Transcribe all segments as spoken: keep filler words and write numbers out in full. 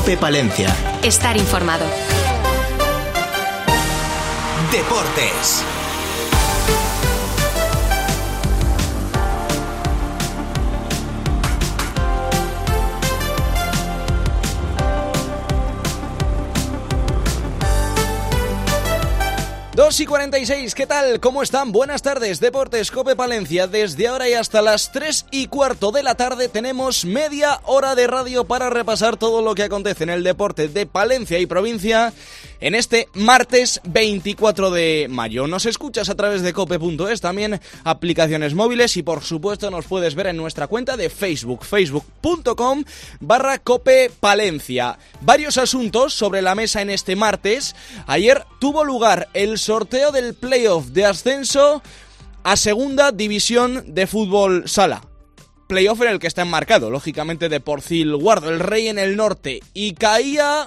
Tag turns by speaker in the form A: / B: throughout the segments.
A: COPE Palencia.
B: Estar informado.
A: Deportes.
C: dos y cuarenta y seis, ¿qué tal? ¿Cómo están? Buenas tardes, Deportes COPE Palencia. Desde ahora y hasta las tres y cuarto de la tarde tenemos media hora de radio para repasar todo lo que acontece en el deporte de Palencia y provincia en este martes veinticuatro de mayo. Nos escuchas a través de cope punto es, también aplicaciones móviles y por supuesto nos puedes ver en nuestra cuenta de Facebook, facebook punto com barra cope palencia. Varios asuntos sobre la mesa en este martes. Ayer tuvo lugar el sorteo del playoff de ascenso a segunda división de fútbol sala. Playoff en el que está enmarcado, lógicamente, Deporcil Guardo, el rey en el norte, y caía...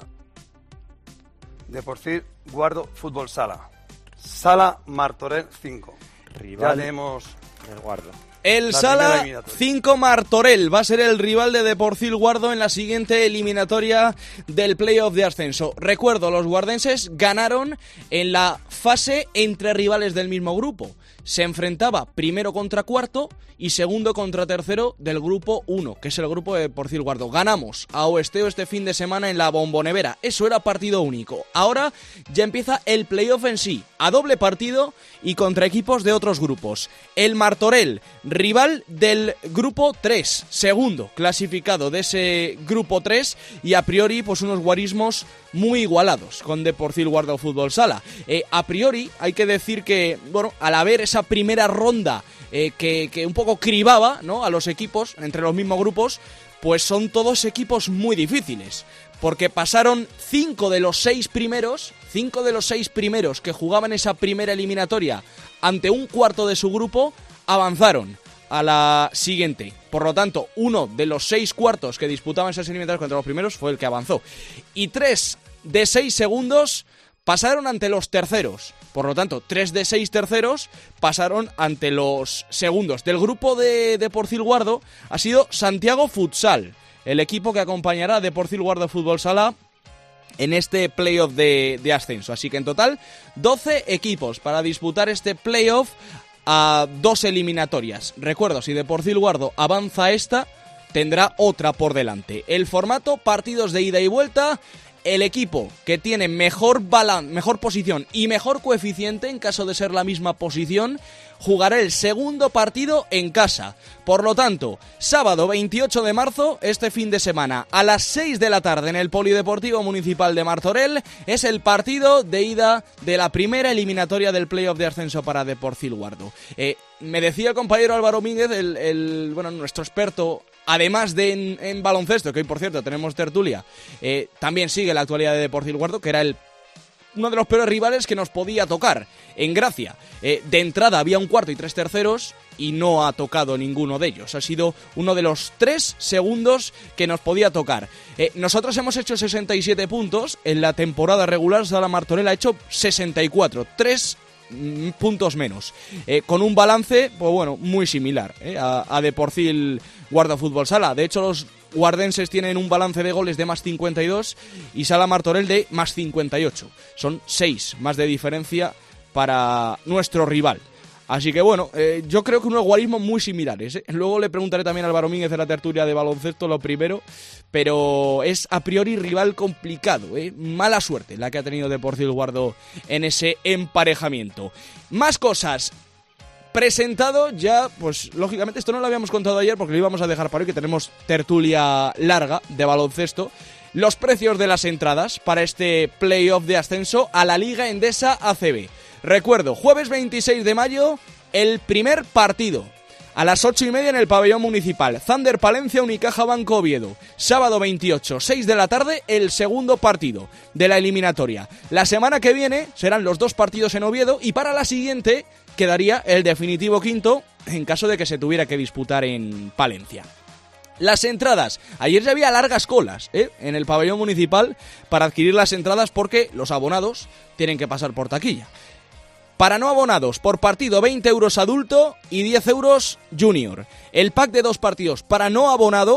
D: Deporcil Guardo Fútbol Sala. Sala Martorell cinco.
E: Rival
D: ya leemos
E: el Guardo.
C: El Sala cinco Martorell va a ser el rival de Deporcil Guardo en la siguiente eliminatoria del playoff de ascenso. Recuerdo, los guardenses ganaron en la fase entre rivales del mismo grupo. Se enfrentaba primero contra cuarto y segundo contra tercero del grupo uno, que es el grupo de Deporcil Guardo. Ganamos a Oesteo este fin de semana en la Bombonevera. Eso era partido único. Ahora ya empieza el playoff en sí, a doble partido y contra equipos de otros grupos. El Martorell, rival del grupo tres, segundo clasificado de ese grupo tres, y a priori pues unos guarismos muy igualados con Deporcil Guardo Fútbol Sala. Eh, a priori hay que decir que, bueno, al haber esa primera ronda eh, que, que un poco cribaba, ¿no?, a los equipos entre los mismos grupos, pues son todos equipos muy difíciles, porque pasaron cinco de los seis primeros, cinco de los seis primeros que jugaban esa primera eliminatoria ante un cuarto de su grupo, avanzaron a la siguiente. Por lo tanto, uno de los seis cuartos que disputaban esas eliminatorias contra los primeros fue el que avanzó. Y tres de seis segundos pasaron ante los terceros. Por lo tanto, tres de seis terceros pasaron ante los segundos. Del grupo de Deporcil Guardo ha sido Santiago Futsal, el equipo que acompañará a Deporcil Guardo Fútbol Sala en este playoff de, de ascenso. Así que en total, doce equipos para disputar este playoff a dos eliminatorias. Recuerdo, si Deporcil Guardo avanza esta, tendrá otra por delante. El formato, partidos de ida y vuelta. El equipo que tiene mejor balan- mejor posición y mejor coeficiente, en caso de ser la misma posición, jugará el segundo partido en casa. Por lo tanto, sábado veintiocho de marzo, este fin de semana, a las seis de la tarde en el Polideportivo Municipal de Martorell, es el partido de ida de la primera eliminatoria del playoff de ascenso para Deporcil Guardo. Eh, me decía el compañero Álvaro Mínguez, el, el, bueno, nuestro experto, además de en, en baloncesto, que hoy por cierto tenemos tertulia, eh, también sigue la actualidad de Deporcil Guardo, que era el uno de los peores rivales que nos podía tocar en Gracia. Eh, de entrada había un cuarto y tres terceros y no ha tocado ninguno de ellos. Ha sido uno de los tres segundos que nos podía tocar. Eh, nosotros hemos hecho sesenta y siete puntos. En la temporada regular, Sala Martorell ha hecho sesenta y cuatro. Tres mm, puntos menos. Eh, con un balance, pues bueno, muy similar eh, a, a Deporcil Guardo Fútbol Sala. De hecho, los guardenses tienen un balance de goles de más cincuenta y dos y Sala Martorell de más cincuenta y ocho. Son seis más de diferencia para nuestro rival. Así que bueno, eh, yo creo que unos guarismos muy similares, ¿eh? Luego le preguntaré también a Álvaro Mínguez de la tertulia de baloncesto lo primero, pero es a priori rival complicado, ¿eh? Mala suerte la que ha tenido Deporcil Guardo en ese emparejamiento. Más cosas. Presentado ya, pues lógicamente esto no lo habíamos contado ayer porque lo íbamos a dejar para hoy, que tenemos tertulia larga de baloncesto. Los precios de las entradas para este playoff de ascenso a la Liga Endesa A C B. Recuerdo, jueves veintiséis de mayo, el primer partido. A las ocho y media en el pabellón municipal. Thunder Palencia, Unicaja Banco Oviedo. Sábado veintiocho, seis de la tarde, el segundo partido de la eliminatoria. La semana que viene serán los dos partidos en Oviedo y para la siguiente quedaría el definitivo quinto en caso de que se tuviera que disputar en Palencia. Las entradas. Ayer ya había largas colas ¿eh? en el pabellón municipal para adquirir las entradas porque los abonados tienen que pasar por taquilla. Para no abonados, por partido veinte euros adulto y diez euros junior. El pack de dos partidos para no abonados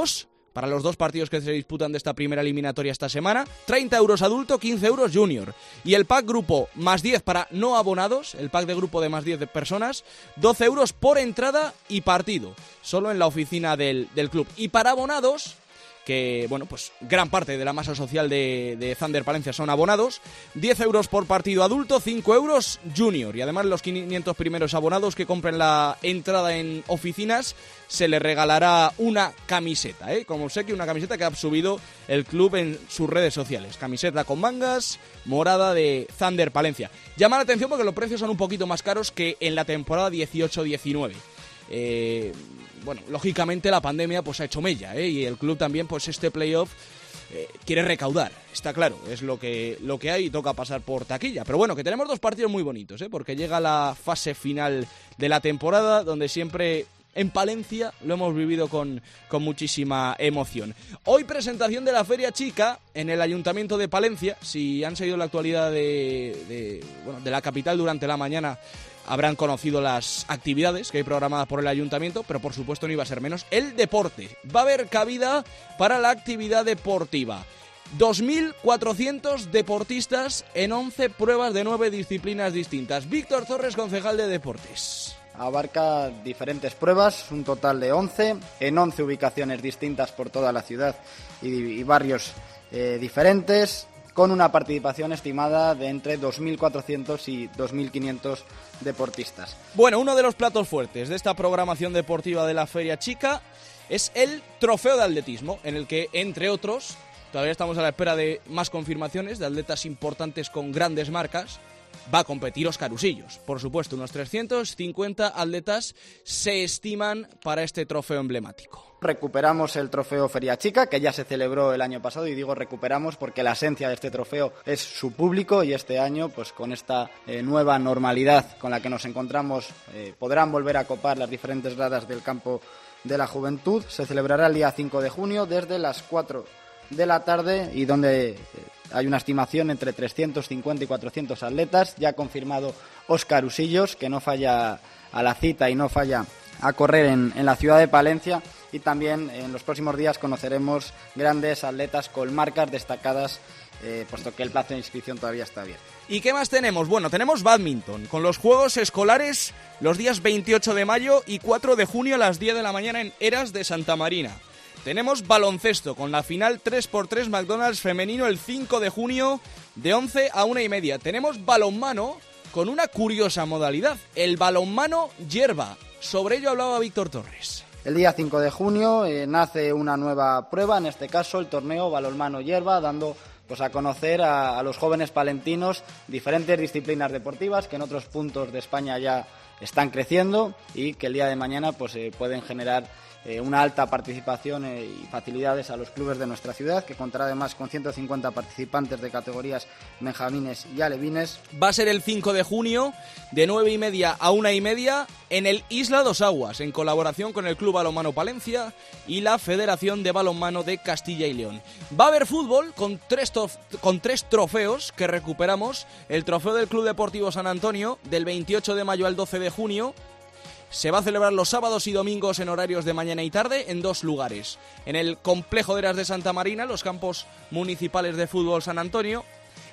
C: para los dos partidos que se disputan de esta primera eliminatoria esta semana, treinta euros adulto, quince euros junior. Y el pack grupo más diez para no abonados, el pack de grupo de más diez de personas, doce euros por entrada y partido, solo en la oficina del, del club. Y para abonados, que, bueno, pues gran parte de la masa social de, de Thunder Palencia son abonados, diez euros por partido adulto, cinco euros junior. Y además los quinientos primeros abonados que compren la entrada en oficinas se les regalará una camiseta, ¿eh? Como sé que una camiseta que ha subido el club en sus redes sociales. Camiseta con mangas, morada de Thunder Palencia. Llama la atención porque los precios son un poquito más caros que en la temporada dieciocho diecinueve. Eh... Bueno, lógicamente la pandemia pues ha hecho mella, ¿eh? Y el club también, pues este playoff eh, quiere recaudar, está claro, es lo que, lo que hay y toca pasar por taquilla. Pero bueno, que tenemos dos partidos muy bonitos, ¿eh? Porque llega la fase final de la temporada, donde siempre en Palencia lo hemos vivido con, con muchísima emoción. Hoy presentación de la Feria Chica en el Ayuntamiento de Palencia. Si han seguido la actualidad de, de, bueno, de la capital durante la mañana, habrán conocido las actividades que hay programadas por el ayuntamiento, pero por supuesto no iba a ser menos el deporte. Va a haber cabida para la actividad deportiva. dos mil cuatrocientos deportistas en once pruebas de nueve disciplinas distintas. Víctor Torres, concejal de Deportes.
B: Abarca diferentes pruebas, un total de once, en once ubicaciones distintas por toda la ciudad y, y barrios eh, diferentes, con una participación estimada de entre dos mil cuatrocientos y dos mil quinientos deportistas.
C: Bueno, uno de los platos fuertes de esta programación deportiva de la Feria Chica es el trofeo de atletismo, en el que, entre otros, todavía estamos a la espera de más confirmaciones de atletas importantes con grandes marcas, va a competir Óscar Usillos. Por supuesto, unos trescientos cincuenta atletas se estiman para este trofeo emblemático.
B: Recuperamos el trofeo Feria Chica, que ya se celebró el año pasado, y digo recuperamos porque la esencia de este trofeo es su público, y este año, pues con esta eh, nueva normalidad con la que nos encontramos, eh, podrán volver a copar las diferentes gradas del campo de la juventud. Se celebrará el día cinco de junio desde las cuatro de la tarde, y donde eh, hay una estimación entre trescientos cincuenta y cuatrocientos atletas. Ya ha confirmado Óscar Usillos, que no falla a la cita y no falla a correr en, en la ciudad de Palencia. Y también en los próximos días conoceremos grandes atletas con marcas destacadas, eh, puesto que el plazo de inscripción todavía está abierto.
C: ¿Y qué más tenemos? Bueno, tenemos bádminton, con los Juegos Escolares los días veintiocho de mayo y cuatro de junio a las diez de la mañana en Eras de Santa Marina. Tenemos baloncesto, con la final tres por tres McDonald's femenino el cinco de junio de once a una y media. Tenemos balonmano con una curiosa modalidad, el balonmano hierba. Sobre ello hablaba Víctor Torres.
B: El día cinco de junio eh, nace una nueva prueba, en este caso el torneo balonmano hierba, dando pues a conocer a, a los jóvenes palentinos diferentes disciplinas deportivas que en otros puntos de España ya están creciendo y que el día de mañana pues eh, pueden generar eh, una alta participación eh, y facilidades a los clubes de nuestra ciudad, que contará además con ciento cincuenta participantes de categorías benjamines y alevines.
C: Va a ser el cinco de junio de nueve y media a una y media en el Isla Dos Aguas, en colaboración con el Club Balonmano Palencia y la Federación de Balonmano de Castilla y León. Va a haber fútbol con tres, tof- con tres trofeos que recuperamos. El trofeo del Club Deportivo San Antonio, del veintiocho de mayo al doce de junio. Se va a celebrar los sábados y domingos en horarios de mañana y tarde en dos lugares. En el Complejo de Eras de Santa Marina, los campos municipales de fútbol San Antonio,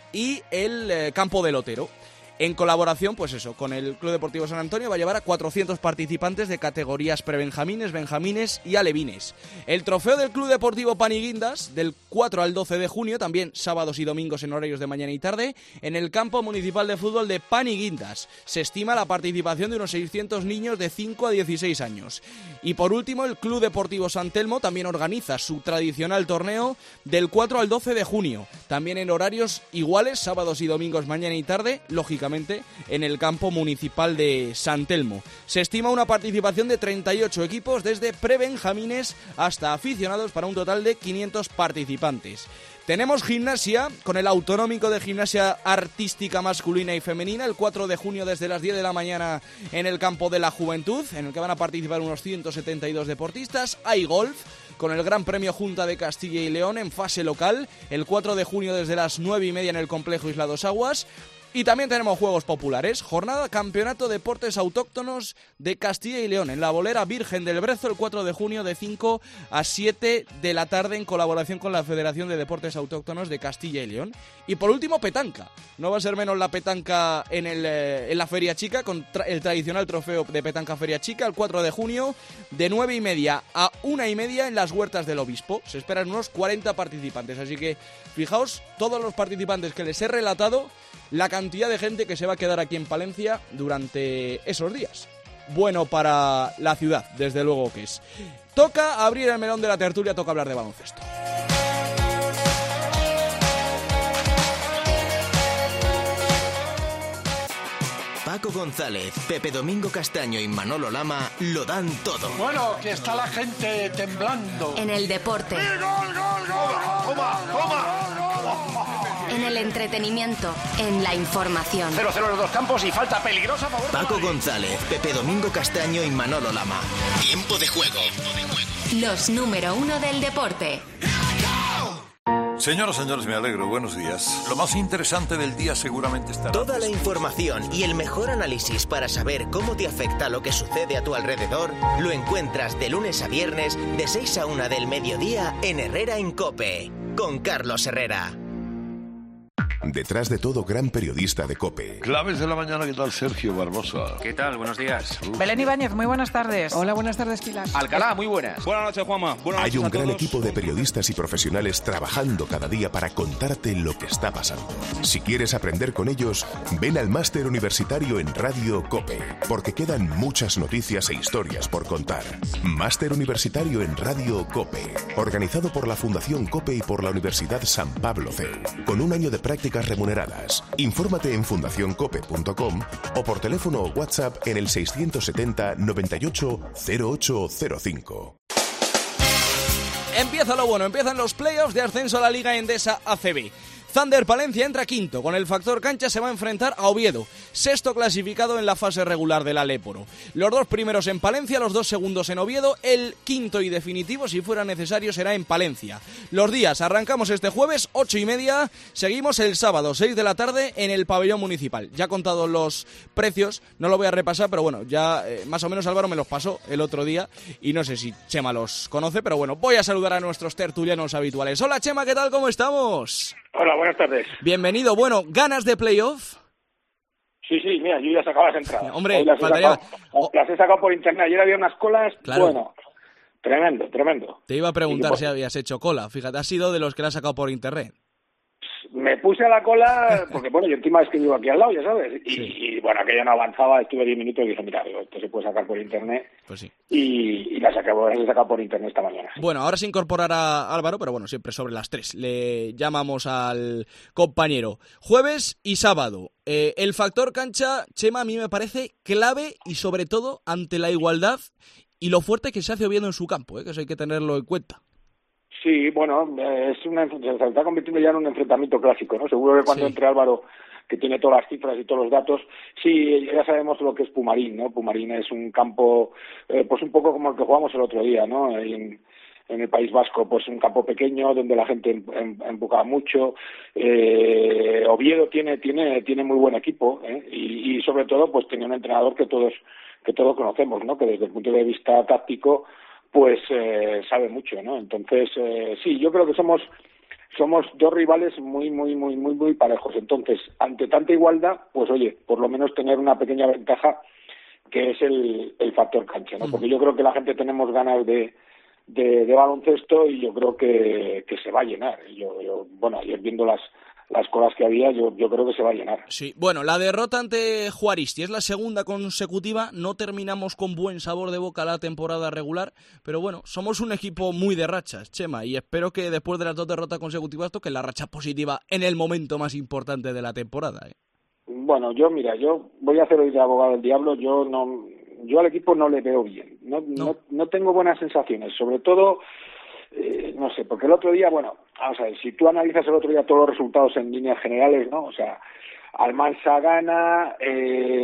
C: y el eh, campo del Otero. En colaboración, pues eso, con el Club Deportivo San Antonio, va a llevar a cuatrocientos participantes de categorías prebenjamines, benjamines y alevines. El trofeo del Club Deportivo Paniguindas, del cuatro al doce de junio, también sábados y domingos en horarios de mañana y tarde, en el campo municipal de fútbol de Paniguindas. Se estima la participación de unos seiscientos niños de cinco a dieciséis años. Y por último, el Club Deportivo San Telmo también organiza su tradicional torneo del cuatro al doce de junio, también en horarios iguales, sábados y domingos mañana y tarde, lógicamente en el campo municipal de San Telmo. Se estima una participación de treinta y ocho equipos, desde prebenjamines hasta aficionados, para un total de quinientos participantes. Tenemos gimnasia, con el Autonómico de Gimnasia Artística Masculina y Femenina, el cuatro de junio desde las diez de la mañana en el campo de la Juventud, en el que van a participar unos ciento setenta y dos deportistas. Hay golf, con el Gran Premio Junta de Castilla y León en fase local, el cuatro de junio desde las nueve y media en el Complejo Isla Dos Aguas. Y también tenemos juegos populares, jornada Campeonato Deportes Autóctonos de Castilla y León, en la Bolera Virgen del Brezo, el cuatro de junio de cinco a siete de la tarde, en colaboración con la Federación de Deportes Autóctonos de Castilla y León. Y por último, petanca. No va a ser menos la petanca en, el, eh, en la Feria Chica, con tra- el tradicional trofeo de petanca Feria Chica, el cuatro de junio, de nueve y media a una y media en las Huertas del Obispo. Se esperan unos cuarenta participantes, así que fijaos, todos los participantes que les he relatado, la cantidad de gente que se va a quedar aquí en Palencia durante esos días. Bueno para la ciudad, desde luego que es. Toca abrir el melón de la tertulia, toca hablar de baloncesto.
A: Paco González, Pepe Domingo Castaño y Manolo Lama lo dan todo.
E: Bueno, que está la gente temblando.
F: En el deporte.
E: ¡Gol, gol, gol! ¡Toma, toma!
F: En el entretenimiento. En la información.
E: cero cero en los dos campos y falta peligrosa a favor.
A: Paco González, Pepe Domingo Castaño y Manolo Lama. Tiempo de juego.
F: Los número uno del deporte.
G: Señoras, señores, me alegro. Buenos días. Lo más interesante del día seguramente estará...
A: Toda la información y el mejor análisis para saber cómo te afecta lo que sucede a tu alrededor lo encuentras de lunes a viernes de seis a una del mediodía en Herrera en COPE, con Carlos Herrera.
H: Detrás de todo gran periodista de COPE.
G: Claves de la mañana, ¿qué tal, Sergio Barbosa?
I: ¿Qué tal? Buenos días.
G: Uh.
J: Belén Ibáñez, muy buenas tardes.
K: Hola, buenas tardes, Pilar.
I: Alcalá, muy buenas.
C: Buenas noches, Juanma. Buenas
H: Hay
C: noches
H: un
C: a
H: gran
C: todos.
H: equipo de periodistas y profesionales trabajando cada día para contarte lo que está pasando. Si quieres aprender con ellos, ven al Máster Universitario en Radio COPE, porque quedan muchas noticias e historias por contar. Máster Universitario en Radio COPE, organizado por la Fundación COPE y por la Universidad San Pablo C E U, con un año de prácticas remuneradas. Infórmate en fundación cope punto com o por teléfono o WhatsApp en el seiscientos setenta noventa y ocho cero ocho cero cinco.
C: Empieza lo bueno, empiezan los playoffs de ascenso a la Liga Endesa A C B. Thunder Palencia entra quinto, con el factor cancha se va a enfrentar a Oviedo, sexto clasificado en la fase regular del Aléporo. Los dos primeros en Palencia, los dos segundos en Oviedo, el quinto y definitivo, si fuera necesario, será en Palencia. Los días, arrancamos este jueves, ocho y media, seguimos el sábado, seis de la tarde, en el pabellón municipal. Ya contados los precios, no lo voy a repasar, pero bueno, ya eh, más o menos Álvaro me los pasó el otro día, y no sé si Chema los conoce, pero bueno, voy a saludar a nuestros tertulianos habituales. Hola Chema, ¿qué tal? ¿Cómo estamos?
L: Hola, buenas tardes.
C: Bienvenido. Bueno, ¿ganas de playoff?
L: Sí, sí, mira, yo ya sacaba las entradas.
C: Hombre,
L: las he,
C: faltaría...
L: sacado, las he sacado por internet. Ayer había unas colas,
C: claro.
L: Bueno, tremendo, tremendo.
C: Te iba a preguntar
L: y, pues,
C: si habías hecho cola. Fíjate, has sido de los que la has sacado por internet.
L: Me puse a la cola, porque bueno, yo encima es que vivo aquí al lado, ya sabes, y, sí. y bueno, aquello no avanzaba, estuve diez minutos y dije, mira, esto se puede sacar por internet,
C: pues sí.
L: y, y la saqué, la he sacado por internet esta mañana.
C: Bueno, ahora se incorporará Álvaro, pero bueno, siempre sobre las tres. Le llamamos al compañero. Jueves y sábado. Eh, el factor cancha, Chema, a mí me parece clave y sobre todo ante la igualdad y lo fuerte que se hace Oviedo en su campo, ¿eh? Que eso hay que tenerlo en cuenta.
L: Sí, bueno, es una, se está convirtiendo ya en un enfrentamiento clásico, ¿no? Seguro que cuando sí. entre Álvaro, que tiene todas las cifras y todos los datos, sí, ya sabemos lo que es Pumarín, ¿no? Pumarín es un campo, eh, pues un poco como el que jugamos el otro día, ¿no? En, en el País Vasco, pues un campo pequeño donde la gente em, em, empuja mucho. Eh, Oviedo tiene tiene tiene muy buen equipo, ¿eh? y, y sobre todo, pues tiene un entrenador que todos que todos conocemos, ¿no? Que desde el punto de vista táctico, pues eh, sabe mucho, ¿no? Entonces, eh, sí, yo creo que somos somos dos rivales muy, muy, muy, muy, muy parejos. Entonces, ante tanta igualdad, pues oye, por lo menos tener una pequeña ventaja que es el, el factor cancha, ¿no? Porque yo creo que la gente tenemos ganas de, de, de baloncesto y yo creo que, que se va a llenar. Yo, yo, bueno, ayer viendo las las colas que había, yo, yo creo que se va a llenar.
C: Sí, bueno, la derrota ante Juaristi es la segunda consecutiva, no terminamos con buen sabor de boca la temporada regular, pero bueno, somos un equipo muy de rachas, Chema, y espero que después de las dos derrotas consecutivas toque la racha positiva en el momento más importante de la temporada, ¿eh?
L: Bueno, yo, mira, yo voy a hacer hoy de abogado del diablo, yo no, yo al equipo no le veo bien, no, no. no, no tengo buenas sensaciones, sobre todo... Eh, no sé, porque el otro día, bueno, vamos a ver, si tú analizas el otro día todos los resultados en líneas generales, ¿no? O sea, Almansa gana,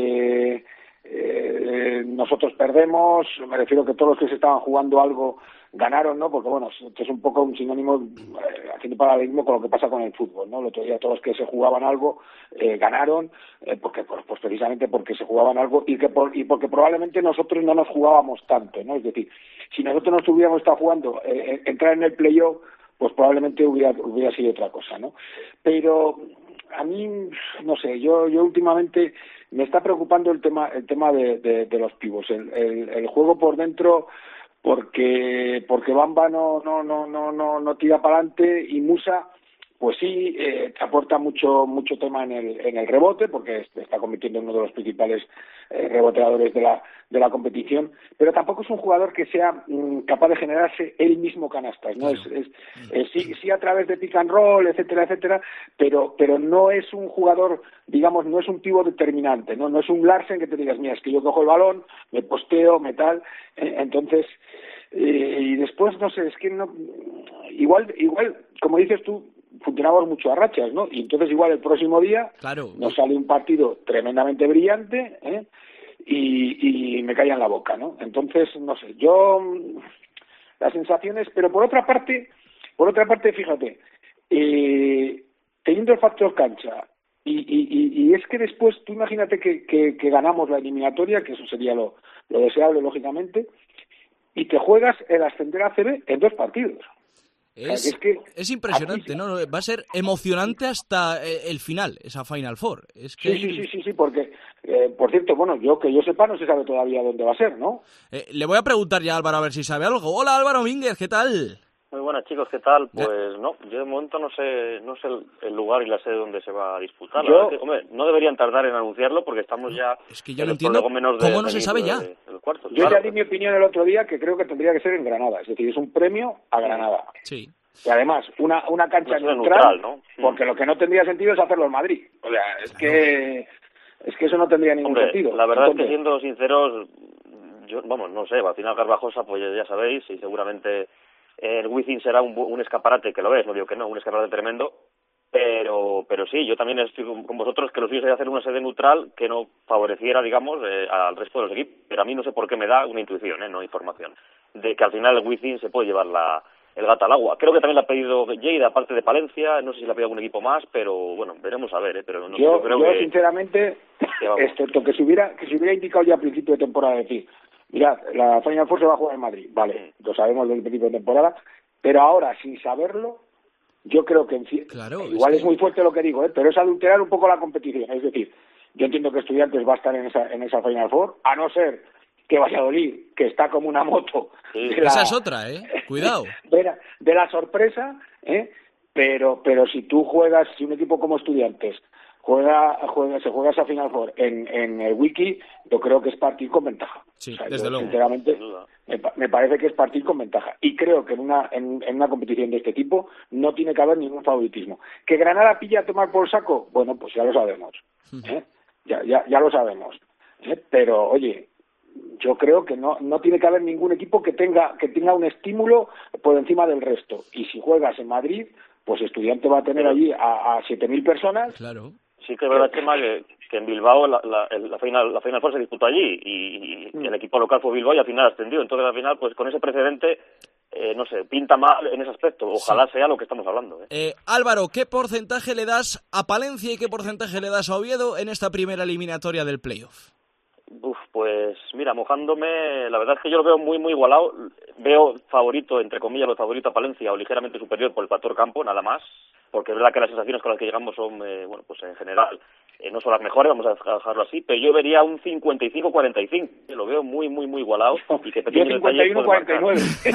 L: eh, eh, nosotros perdemos, me refiero que todos los que se estaban jugando algo ganaron, ¿no? Porque, bueno, esto es un poco un sinónimo, eh, haciendo paralelismo con lo que pasa con el fútbol, ¿no? El otro día todos los que se jugaban algo eh, ganaron, eh, porque pues, pues precisamente porque se jugaban algo y que por, y porque probablemente nosotros no nos jugábamos tanto, ¿no? Es decir, si nosotros nos hubiéramos estado jugando, eh, entrar en el playoff, pues probablemente hubiera, hubiera sido otra cosa, ¿no? Pero a mí, no sé, yo, yo últimamente me está preocupando el tema, el tema de, de, de los pibos, el, el, el juego por dentro, porque porque Bamba no no no no no no tira para adelante y Musa pues sí eh, te aporta mucho mucho tema en el en el rebote, porque se está convirtiendo en uno de los principales eh, reboteadores de la de la competición, pero tampoco es un jugador que sea mm, capaz de generarse él mismo canastas, no es, es, es sí sí a través de pick and roll, etcétera etcétera, pero pero no es un jugador, digamos, no es un pívot determinante, no no es un Larsen que te digas, mira, es que yo cojo el balón, me posteo, me tal, eh, entonces eh, y después no sé, es que no igual igual como dices tú, funcionamos mucho a rachas, ¿no? Y entonces igual el próximo día
C: claro.
L: nos sale un partido tremendamente brillante, ¿eh? y, y me cae en la boca, ¿no? Entonces, no sé, yo las sensaciones, pero por otra parte, por otra parte, fíjate, eh, teniendo el factor cancha y, y, y es que después, tú imagínate que, que, que ganamos la eliminatoria, que eso sería lo, lo deseable, lógicamente, y te juegas el ascender a C B en dos partidos.
C: Es,
L: o sea, es, que
C: es impresionante, aquí, ¿no? Va a ser emocionante hasta el final, esa Final Four. Es que...
L: Sí, sí, sí, sí, sí, porque, eh, por cierto, bueno, yo que yo sepa no se sabe todavía dónde va a ser, ¿no?
C: Eh, le voy a preguntar ya a Álvaro a ver si sabe algo. Hola Álvaro Mínguez, ¿qué tal?
J: Muy buenas chicos, ¿qué tal? Pues no, yo de momento no sé no sé el, el lugar y la sede donde se va a disputar.
L: Yo...
J: Que, hombre, no deberían tardar en anunciarlo porque estamos ya...
C: Es que yo no entiendo
J: menos
C: cómo
J: de,
C: no se sabe ya.
J: De, del cuarto.
L: Yo
J: claro,
L: ya di mi opinión el otro día, que creo que tendría que ser en Granada, es decir, es un premio a Granada.
C: Sí.
L: Y además, una una cancha
J: no
L: neutral,
J: neutral, ¿no?
L: Porque lo que no tendría sentido es hacerlo en Madrid. O sea, es claro. que es que eso no tendría ningún
J: Hombre,
L: sentido.
J: La verdad
L: Entonces,
J: es que siendo sinceros, yo, vamos, no sé, al final Garbajosa, pues ya sabéis, y seguramente el Wizzing será un, un escaparate, que lo es, no digo que no, un escaparate tremendo, pero pero sí, yo también estoy con vosotros que lo suyo sería hacer una sede neutral que no favoreciera, digamos, eh, al resto de los equipos, pero a mí no sé por qué me da una intuición, eh, no información, de que al final el Wizzing se puede llevar la el gato al agua. Creo que también la ha pedido Lleida, aparte de Palencia, no sé si la ha pedido algún equipo más, pero bueno, veremos a ver, ¿eh? Pero no,
L: yo,
J: yo creo
L: yo
J: que...
L: sinceramente, excepto que se hubiera, que se hubiera indicado ya a principio de temporada, decir, mirad, la Final Four se va a jugar en Madrid, vale, lo sabemos desde el principio de temporada, pero ahora, sin saberlo, yo creo que, en fin,
C: claro,
L: igual
C: es,
L: es
C: que...
L: muy fuerte lo que digo, ¿eh? Pero es adulterar un poco la competición, es decir, yo entiendo que Estudiantes va a estar en esa, en esa Final Four, a no ser que Valladolid, que está como una moto.
C: Sí,
L: de la,
C: esa es otra, ¿eh? Cuidado.
L: De la, de la sorpresa, ¿eh? Pero pero si tú juegas, si un equipo como Estudiantes juega, juega se juega esa Final Four en, en el Wiki, yo creo que es partir con ventaja.
C: Sí,
L: o sea,
C: desde
L: yo,
C: luego.
L: Sinceramente, me, me parece que es partir con ventaja. Y creo que en una, en, en una competición de este tipo no tiene que haber ningún favoritismo. ¿Que Granada pilla a tomar por saco? Bueno, pues ya lo sabemos. ¿eh? Ya, ya, ya lo sabemos. ¿eh? Pero, oye, yo creo que no no tiene que haber ningún equipo que tenga que tenga un estímulo por encima del resto. Y si juegas en Madrid, pues Estudiante va a tener allí a, a siete mil personas.
C: Claro.
J: Sí que es verdad, Chema, que, que en Bilbao la, la, la final la final Four se disputó allí y, y mm. el equipo local fue Bilbao y al final ascendió. Entonces al final, pues con ese precedente, eh, no sé, pinta mal en ese aspecto. Ojalá sí. sea lo que estamos hablando. ¿eh?
C: Eh, Álvaro, ¿qué porcentaje le das a Palencia y qué porcentaje le das a Oviedo en esta primera eliminatoria del playoff?
J: Uf, pues mira, mojándome, la verdad es que yo lo veo muy, muy igualado. Veo favorito, entre comillas, lo favorito a Palencia o ligeramente superior por el factor campo, nada más. Porque es verdad que las sensaciones con las que llegamos son, eh, bueno, pues en general, eh, no son las mejores, vamos a dejarlo así, pero yo vería un cincuenta y cinco cuarenta y cinco. Lo veo muy, muy, muy igualado. Y que
L: yo cincuenta y uno cuarenta y nueve.
J: sí,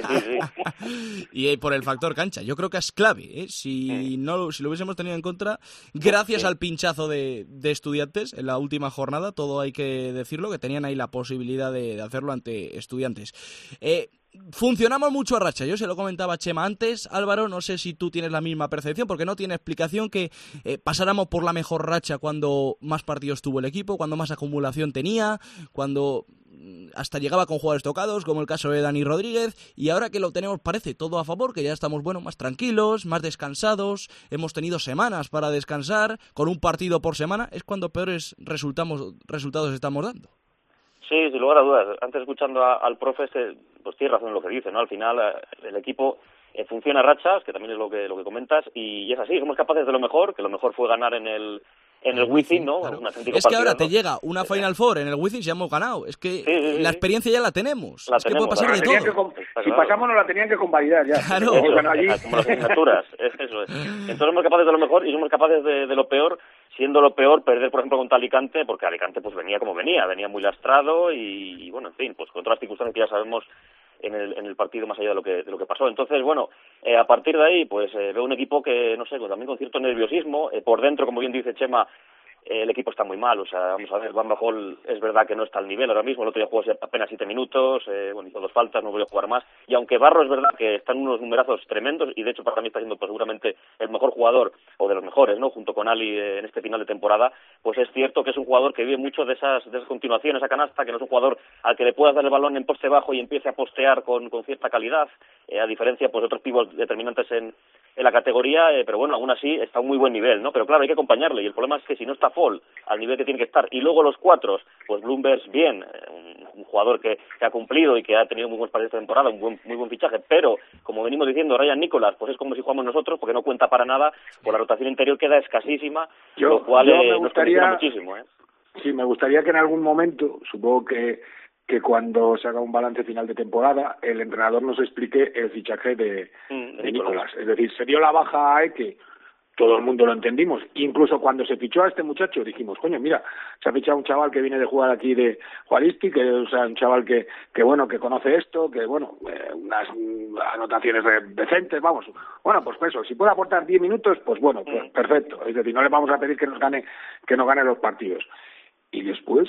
J: sí.
C: Y eh, por el factor cancha, yo creo que es clave, ¿eh? Si mm. no si lo hubiésemos tenido en contra, gracias sí. al pinchazo de, de Estudiantes en la última jornada, todo hay que decirlo, que tenían ahí la posibilidad de, de hacerlo ante Estudiantes. Eh... Funcionamos mucho a racha, yo se lo comentaba a Chema antes, Álvaro, no sé si tú tienes la misma percepción, porque no tiene explicación que eh, pasáramos por la mejor racha cuando más partidos tuvo el equipo, cuando más acumulación tenía, cuando hasta llegaba con jugadores tocados, como el caso de Dani Rodríguez, y ahora que lo tenemos parece todo a favor, que ya estamos, bueno, más tranquilos, más descansados, hemos tenido semanas para descansar, con un partido por semana, es cuando peores resultamos, resultados estamos dando.
J: Sí, sin lugar a dudas. Antes, escuchando a, al profe, este, pues tiene razón en lo que dice, ¿no? Al final, el equipo eh, funciona a rachas, que también es lo que lo que comentas, y es así, somos capaces de lo mejor, que lo mejor fue ganar en el en el Wizzing, ¿no?
C: Claro.
J: Un
C: Es que
J: partido,
C: ahora
J: ¿no?
C: te llega una Final Four en el Wizzing, ya hemos ganado. Es que
J: sí, sí, sí.
C: la experiencia ya la tenemos.
J: La
C: es
J: tenemos,
C: que puede pasar de todo.
L: Com- si pasamos nos la tenían que convalidar ya.
C: Claro.
J: Eso, como las asignaturas, eso es. Entonces somos capaces de lo mejor y somos capaces de, de lo peor, siendo lo peor perder, por ejemplo, contra Alicante, porque Alicante pues venía como venía, venía muy lastrado y, y bueno, en fin, pues con todas las circunstancias que ya sabemos en el, en el partido más allá de lo que de lo que pasó. Entonces, bueno, eh, a partir de ahí, pues eh, veo un equipo que, no sé, pues, también con cierto nerviosismo, eh, por dentro, como bien dice Chema, eh, el equipo está muy mal, o sea, vamos a ver, Van Bajol es verdad que no está al nivel ahora mismo, el otro día jugó apenas siete minutos, eh, bueno, hizo dos faltas, no volvió a jugar más, y aunque Barro es verdad que está en unos numerazos tremendos, y de hecho para mí está siendo pues, seguramente el mejor jugador, o de los mejores, ¿no?, junto con Ali eh, en este final de temporada, pues es cierto que es un jugador que vive mucho de esas, de esas continuaciones a canasta, que no es un jugador al que le puedas dar el balón en poste bajo y empiece a postear con, con cierta calidad, eh, a diferencia pues de otros pibos determinantes en, en la categoría, eh, pero bueno, aún así está a un muy buen nivel, ¿no? Pero claro, hay que acompañarle, y el problema es que si no está Fall al nivel que tiene que estar, y luego los cuatro, pues Bloomberg bien, un, un jugador que, que ha cumplido y que ha tenido muy buenos partidos esta temporada, un buen, muy buen fichaje, pero como venimos diciendo, Ryan Nicholas, pues es como si jugamos nosotros, porque no cuenta para nada, pues la rotación interior queda escasísima,
L: yo,
J: lo cual
L: yo
J: eh,
L: me
J: nos
L: gustaría,
J: condiciona muchísimo, ¿eh?
L: Sí, me gustaría que en algún momento, supongo que que cuando se haga un balance final de temporada, el entrenador nos explique el fichaje de,
J: mm,
L: de Nicolás. Es decir, se dio la baja a Eke, todo el mundo lo entendimos. Incluso cuando se fichó a este muchacho dijimos, coño, mira, se ha fichado un chaval que viene de jugar aquí de Juaristi, que o sea, un chaval que, que bueno, que conoce esto, que bueno, eh, unas anotaciones decentes, vamos. Bueno, pues eso, si puede aportar diez minutos, pues bueno, pues perfecto. Es decir, no le vamos a pedir que nos gane, que nos gane los partidos. Y después,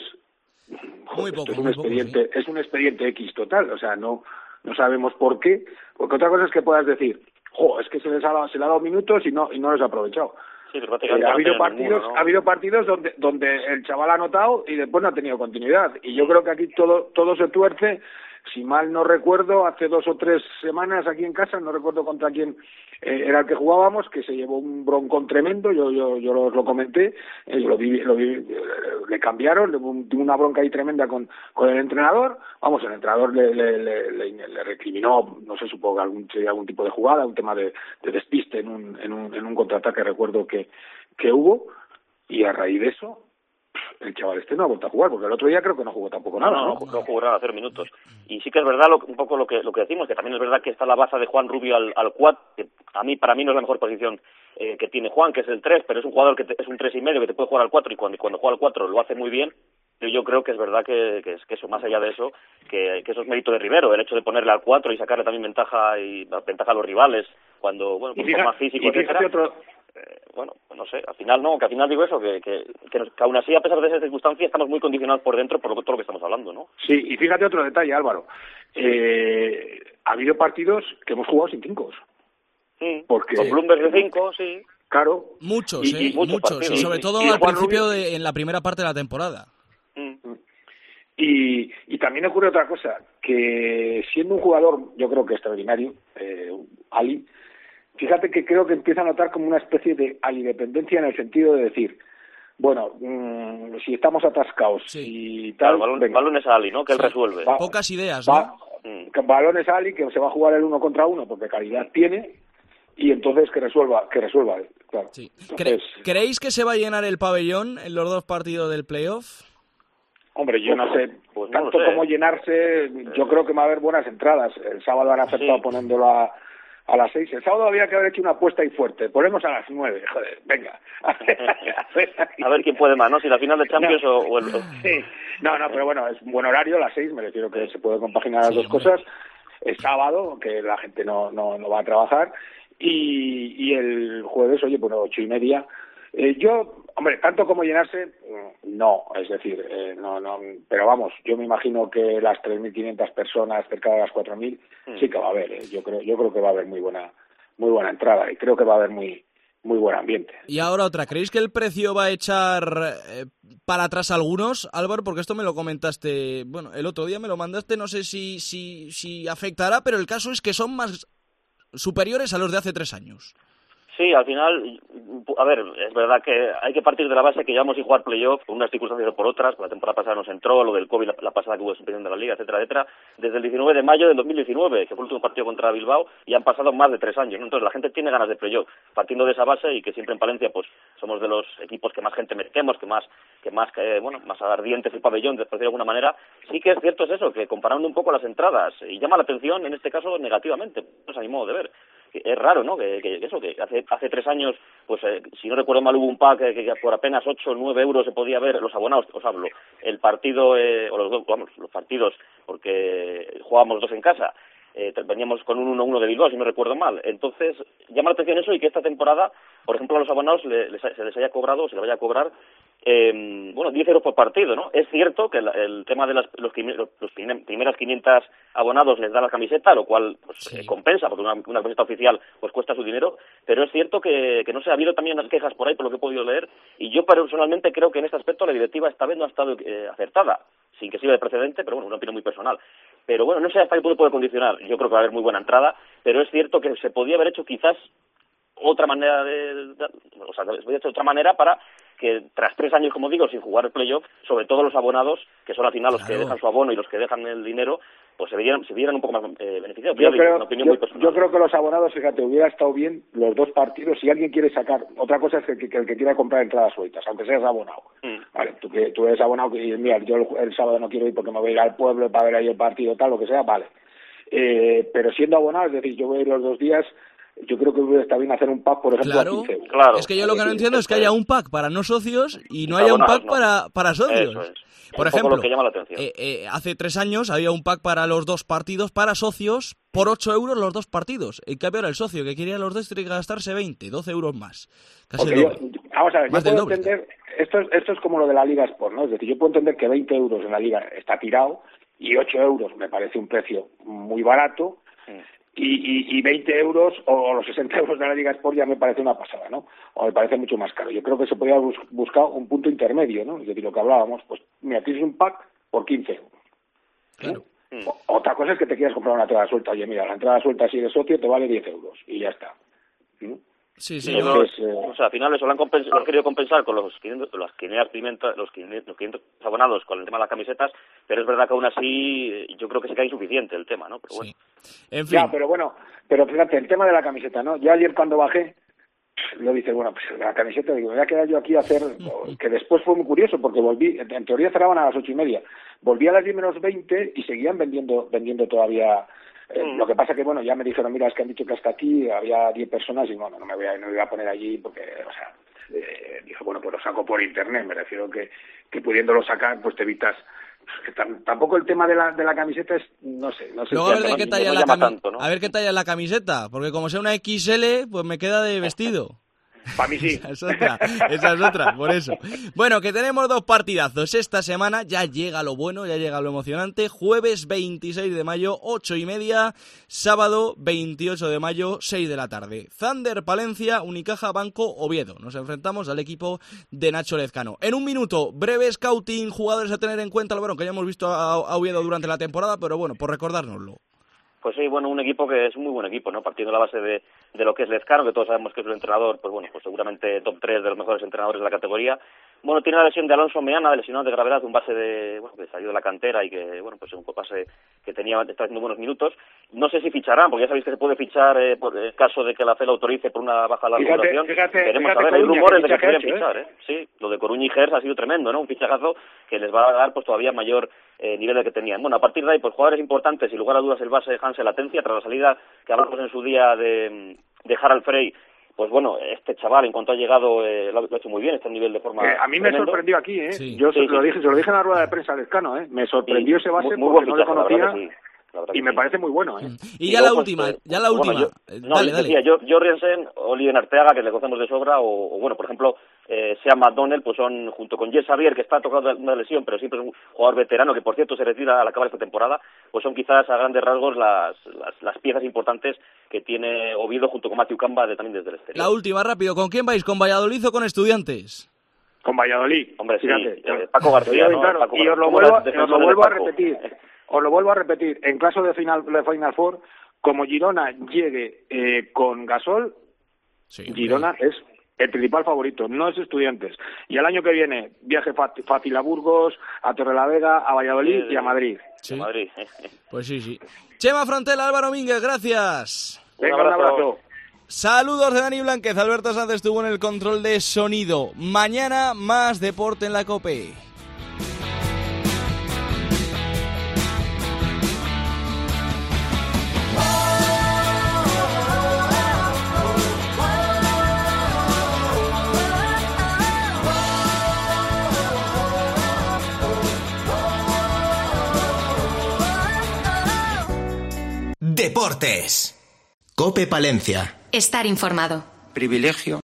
C: muy poco,
L: esto es un
C: muy
L: expediente,
C: poco, ¿sí?
L: es un expediente X total, o sea, no, no sabemos por qué, porque otra cosa es que puedas decir, jo, es que se les ha dado, se le ha dado minutos y no, y no los ha aprovechado.
J: Sí,
L: eh, ha habido partidos, ninguno, ¿no? ha habido partidos donde, donde el chaval ha anotado y después no ha tenido continuidad. Y yo creo que aquí todo, todo se tuerce. Si mal no recuerdo, hace dos o tres semanas aquí en casa, no recuerdo contra quién eh, era el que jugábamos, que se llevó un broncón tremendo, yo yo yo lo, lo comenté, eh, lo vi, lo vi, eh, le cambiaron, tuvo una bronca ahí tremenda con, con el entrenador, vamos, el entrenador le, le, le, le, le recriminó, no sé, supongo que algún, algún tipo de jugada, un tema de, de despiste en un, en un, en un contraataque, recuerdo que, que hubo, y a raíz de eso, el chaval este no ha vuelto a jugar, porque el otro día creo que no jugó tampoco nada,
J: no,
L: ¿no?
J: No, no, no jugó nada, cero minutos. Y sí que es verdad lo, un poco lo que lo que decimos, que también es verdad que está la baza de Juan Rubio al, al cuatro, que a mí para mí no es la mejor posición eh, que tiene Juan, que es el tres, pero es un jugador que te, es un tres y medio que te puede jugar al cuatro, y cuando, cuando juega al cuatro lo hace muy bien. Pero yo creo que es verdad que, que, es, que eso, más allá de eso, que, que eso es mérito de Rivero, el hecho de ponerle al cuatro y sacarle también ventaja y ventaja a los rivales, cuando, bueno, pues fíjate, más físico,
L: y fíjate otro...
J: Eh, bueno, no sé, al final no, que al final digo eso, que, que, que, nos, que aún así, a pesar de esas circunstancias, estamos muy condicionados por dentro por lo, todo lo que estamos hablando, ¿no?
L: Sí, y fíjate otro detalle, Álvaro. Eh, ha habido partidos que hemos jugado sin cinco.
J: Sí,
L: porque
J: con Bloomberg de cinco, sí.
L: Claro.
C: Muchos,
L: y,
C: ¿eh?
L: y
C: muchos, muchos y sobre
L: y,
C: todo
L: y
C: al
L: Juan
C: principio,
L: Rubio,
C: de, en la primera parte de la temporada.
J: Mm.
L: Y, y también ocurre otra cosa, que siendo un jugador, yo creo que extraordinario, eh, Ali, fíjate que creo que empieza a notar como una especie de alidependencia en el sentido de decir, bueno, mmm, si estamos atascados
C: sí.
L: y tal...
J: Claro, balón, balones a Ali, ¿no? Que sí. él resuelve.
C: Va, Pocas ideas,
L: va,
C: ¿no?
L: Mm. Balones a Ali, que se va a jugar el uno contra uno porque calidad tiene, y entonces que resuelva, que resuelva él, claro.
C: Sí.
L: Entonces,
C: ¿Creéis que se va a llenar el pabellón en los dos partidos del playoff?
L: Hombre, yo no sé,
J: pues no
L: tanto
J: lo sé.
L: como llenarse, yo creo que va a haber buenas entradas. El sábado han acertado sí. poniéndolo a, a las seis. El sábado había que haber hecho una apuesta ahí fuerte. Ponemos a las nueve, joder, venga.
J: A ver quién puede más, ¿no? Si la final de Champions no. o, o el...
L: Sí. No, no, pero bueno, es un buen horario, las seis, me refiero que se puede compaginar las sí, dos hombre. cosas. Es sábado, que la gente no, no, no va a trabajar. Y, y el jueves, oye, bueno, ocho y media. Eh, yo, hombre, tanto como llenarse, no, es decir, eh, no, no, pero vamos, yo me imagino que las tres mil quinientas personas, cerca de las cuatro mil, mm. sí que va a haber, eh. yo creo, yo creo que va a haber muy buena, muy buena entrada y creo que va a haber muy, muy buen ambiente.
C: Y ahora otra, ¿creéis que el precio va a echar eh, para atrás a algunos, Álvaro? Porque esto me lo comentaste, bueno, el otro día me lo mandaste, no sé si, si, si afectará, pero el caso es que son más superiores a los de hace tres años.
J: Sí, al final, a ver, es verdad que hay que partir de la base que llevamos sin jugar playoff, por unas circunstancias o por otras, la temporada pasada nos entró, lo del COVID, la, la pasada que hubo suspensión de la Liga, etcétera, etcétera, desde el diecinueve de mayo del dos mil diecinueve, que fue el último partido contra Bilbao, y han pasado más de tres años, ¿no? Entonces la gente tiene ganas de playoff, partiendo de esa base y que siempre en Palencia pues somos de los equipos que más gente metemos, que más, que más, eh, bueno, más ardientes el pabellón, de decir de alguna manera. Sí que es cierto es eso, que comparando un poco las entradas, y llama la atención en este caso negativamente, pues a mi modo de ver. Es raro, ¿no? Que, que eso, que hace hace tres años, pues eh, si no recuerdo mal, hubo un pack que, que por apenas ocho o nueve euros se podía ver, los abonados, os hablo, el partido, eh, o los dos, vamos, los partidos, porque jugábamos dos en casa, eh, veníamos con un uno uno de Bilbao, si no recuerdo mal. Entonces, llama la atención eso y que esta temporada, por ejemplo, a los abonados le, les, se les haya cobrado, se les vaya a cobrar, eh, bueno, diez euros por partido, ¿no? Es cierto que el, el tema de las, los, los, los primeras quinientos abonados les da la camiseta, lo cual pues sí. eh, compensa, porque una, una camiseta oficial pues cuesta su dinero, pero es cierto que, que no sé, ha habido también quejas por ahí, por lo que he podido leer, y yo personalmente creo que en este aspecto la directiva esta vez no ha estado eh, acertada, sin que sirva de precedente, pero bueno, una opinión muy personal. Pero bueno, no sé hasta qué punto puede condicionar, yo creo que va a haber muy buena entrada, pero es cierto que se podía haber hecho quizás otra manera de, de o sea, se podía haber hecho otra manera para que tras tres años, como digo, sin jugar el playoff, sobre todo los abonados, que son al final los claro. que dejan su abono y los que dejan el dinero, pues se vieran, se vieran un poco más eh, beneficiados.
L: Yo, creo, una opinión yo, muy personal. Yo creo que los abonados, fíjate, hubiera estado bien los dos partidos. Si alguien quiere sacar, otra cosa es que, que, que el que quiera comprar entradas sueltas, aunque seas abonado. Mm. Vale, tú, que, tú eres abonado y mira, yo el, el sábado no quiero ir porque me voy a ir al pueblo para ver ahí el partido, tal, lo que sea, vale. Eh, pero siendo abonado, es decir, yo voy a ir los dos días. Yo creo que hubiera estado bien hacer un pack, por ejemplo,
C: claro,
L: a quince euros.
J: Claro.
C: Es que yo lo que no entiendo es que haya un pack para no socios y no haya un pack
J: no.
C: para, para socios.
J: Eso es.
C: Por
J: un
C: ejemplo,
J: lo que llama la atención.
C: Eh, eh, hace tres años había un pack para los dos partidos para socios por ocho euros los dos partidos. En cambio ahora el socio que quería los dos tiene que gastarse veinte, doce euros más. Casi el doble.
L: Yo, vamos a ver,
C: más
L: yo puedo
C: doble,
L: entender, esto es, esto es como lo de la Liga Sport, ¿no? Es decir, yo puedo entender que veinte euros en la Liga está tirado y ocho euros me parece un precio muy barato. Sí. Y, y, y veinte euros o los sesenta euros de la Liga Sport ya me parece una pasada, ¿no? O me parece mucho más caro. Yo creo que se podría bus- buscar un punto intermedio, ¿no? Es decir, lo que hablábamos, pues mira, tienes un pack por quince euros.
C: Claro.
L: ¿Sí? O, otra cosa es que te quieras comprar una entrada suelta. Oye, mira, la entrada suelta si eres socio te vale diez euros y ya está. ¿Sí?
C: Sí, sí.
J: Entonces, no, eh... O sea, al final eso lo han, compens- lo han querido compensar con los quinientos, los quinientos, los quinientos, los quinientos abonados con el tema de las camisetas, pero es verdad que aún así yo creo que se cae insuficiente el tema, ¿no? Pero bueno.
C: Sí. En fin.
L: Ya, pero bueno, pero fíjate, el tema de la camiseta, ¿no? Yo ayer cuando bajé, lo dice, bueno, pues la camiseta, digo, me voy a quedar yo aquí a hacer, que después fue muy curioso porque volví, en teoría cerraban a las ocho y media, volví a las diez menos veinte y seguían vendiendo, vendiendo todavía. Eh, mm. Lo que pasa que, bueno, ya me dijeron, mira, es que han dicho que hasta aquí había diez personas y, bueno, no me voy a, no me voy a poner allí porque, o sea, eh, dije, bueno, pues lo saco por internet, me refiero que, que pudiéndolo sacar, pues te evitas. Que tam, tampoco el tema de la, de la camiseta es, no sé, no sé.
C: Luego, a ver, de qué talla
J: no
C: la cami-
J: tanto, ¿no?
C: a ver qué talla es la camiseta, porque como sea una equis ele, pues me queda de vestido.
L: Para mí sí.
C: Esa es otra, esa es otra, por eso. Bueno, que tenemos dos partidazos esta semana, ya llega lo bueno, ya llega lo emocionante. Jueves veintiséis de mayo, ocho y media. Sábado veintiocho de mayo, seis de la tarde. Thunder Palencia, Unicaja Banco Oviedo. Nos enfrentamos al equipo de Nacho Lezcano. En un minuto, breve scouting, jugadores a tener en cuenta, bueno, que ya hemos visto a, a Oviedo durante la temporada, pero bueno, por recordárnoslo.
J: Pues sí, bueno, un equipo que es un muy buen equipo, ¿no? Partiendo de la base de, de lo que es Lezcano, que todos sabemos que es un entrenador, pues bueno, pues seguramente top tres de los mejores entrenadores de la categoría. Bueno, tiene la lesión de Alonso Meana, lesionado de gravedad, un base de, bueno, que salió de la cantera y que, bueno, pues un base que tenía, está haciendo buenos minutos. No sé si ficharán, porque ya sabéis que se puede fichar eh, por el caso de que la F E L autorice por una baja larga duración. Queremos saber, hay rumores de que podrían fichar, ¿eh? Sí, lo de Coruña y Gers ha sido tremendo, ¿no? Un fichajazo que les va a dar, pues todavía mayor eh, nivel del que tenían. Bueno, a partir de ahí, pues jugadores importantes, sin lugar a dudas, el base Hansel Atencia, tras la salida que hablamos en su día de, de Harald Frey. Pues bueno, este chaval, en cuanto ha llegado, eh, lo ha hecho muy bien, está en nivel de forma.
L: Eh, a mí me
J: tremendo.
L: sorprendió aquí, ¿eh?
C: Sí.
L: Yo
J: sí,
L: se, lo
J: sí.
L: dije, se lo dije en la rueda de prensa a Lezcano, ¿eh? Me sorprendió sí. ese base
J: muy, muy
L: porque no
J: fichaje,
L: lo conocía.
J: Sí.
L: Y me sí. parece muy bueno, ¿eh?
C: Y, y
J: y
C: ya
J: luego,
C: la última,
J: pues,
C: ya la última.
J: Bueno, yo, no,
C: dale,
J: yo
C: dale.
J: decía, yo, Jorgensen, Oliver Arteaga, que le conocemos de sobra, o, o bueno, por ejemplo, eh, Sean McDonnell, pues son, junto con Jess Xavier, que está tocado una lesión, pero siempre es un jugador veterano, que por cierto se retira al acabar esta temporada, pues son quizás a grandes rasgos las, las, las piezas importantes que tiene Oviedo junto con Matthew Camba de, también desde el exterior.
C: La última, rápido, ¿con quién vais? ¿Con Valladolid o con Estudiantes?
L: Con Valladolid.
J: Hombre, sí,
L: fíjate,
J: eh, Paco García, ¿no?
L: Claro,
J: Paco,
L: y os lo vuelvo, os lo vuelvo a repetir. Os lo vuelvo a repetir, en caso de Final, de Final Four, como Girona llegue eh, con Gasol,
C: Sí,
L: Girona es el principal favorito, no es Estudiantes. Y el año que viene, viaje fácil a Burgos, a Torrelavega, a Valladolid sí, y a Madrid.
C: Sí.
J: A Madrid.
C: Pues sí, sí. Chema Frontela, Álvaro Mínguez, gracias.
L: Venga, un abrazo. Un abrazo.
C: Saludos de Dani Blánquez. Alberto Sánchez estuvo en el control de sonido. Mañana más deporte en la COPE.
A: Deportes. COPE Palencia.
F: Estar informado.
K: Privilegio.